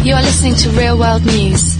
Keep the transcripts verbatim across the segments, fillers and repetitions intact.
You are listening to Real World News.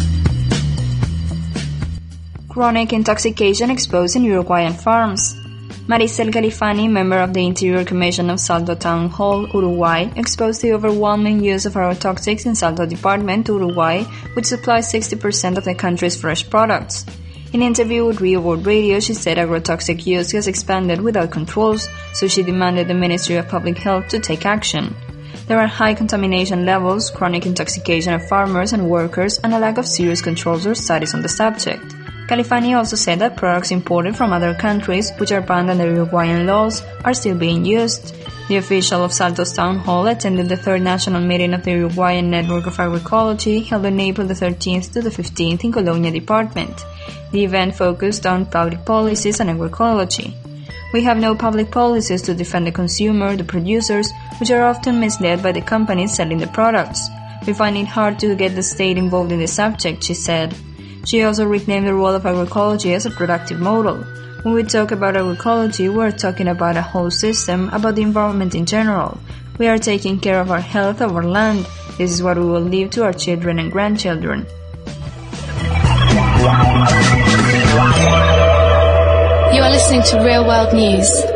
Chronic intoxication exposed in Uruguayan farms. Maricel Califani, member of the Interior Commission of Salto Town Hall, Uruguay, exposed the overwhelming use of agrotoxics in Salto Department, Uruguay, which supplies sixty percent of the country's fresh products. In an interview with Real World Radio, she said agrotoxic use has expanded without controls, so she demanded the Ministry of Public Health to take action. There are high contamination levels, chronic intoxication of farmers and workers, and a lack of serious controls or studies on the subject. Califani also said that products imported from other countries, which are banned under Uruguayan laws, are still being used. The official of Salto's Town Hall attended the third national meeting of the Uruguayan Network of Agroecology held on April the thirteenth to the fifteenth in Colonia Department. The event focused on public policies and agroecology. We have no public policies to defend the consumer, the producers, which are often misled by the companies selling the products. We find it hard to get the state involved in the subject, she said. She also reclaimed the role of agroecology as a productive model. When we talk about agroecology, we are talking about a whole system, about the environment in general. We are taking care of our health, of our land. This is what we will leave to our children and grandchildren. You are listening to Real World News.